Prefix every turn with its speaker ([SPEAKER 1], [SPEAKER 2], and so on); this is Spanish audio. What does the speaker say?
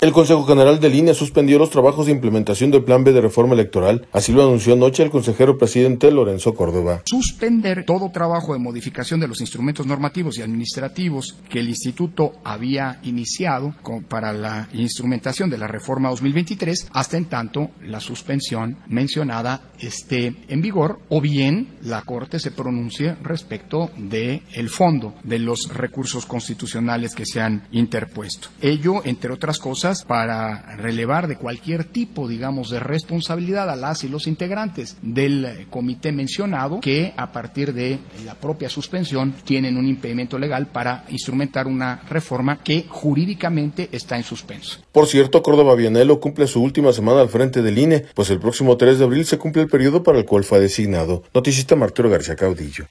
[SPEAKER 1] El Consejo General del INE suspendió los trabajos de implementación del Plan B de reforma electoral, así lo anunció anoche el consejero presidente Lorenzo Córdoba.
[SPEAKER 2] Suspender todo trabajo de modificación de los instrumentos normativos y administrativos que el Instituto había iniciado para la instrumentación de la reforma 2023, hasta en tanto la suspensión mencionada esté en vigor, o bien la Corte se pronuncie respecto del fondo de los recursos constitucionales que se han interpuesto. Ello, entre otras cosas, para relevar de cualquier tipo, digamos, de responsabilidad a las y los integrantes del comité mencionado, que a partir de la propia suspensión tienen un impedimento legal para instrumentar una reforma que jurídicamente está en suspenso.
[SPEAKER 1] Por cierto, Córdoba Vianello cumple su última semana al frente del INE, pues el próximo 3 de abril se cumple el periodo para el cual fue designado. Noticista Martero García Caudillo.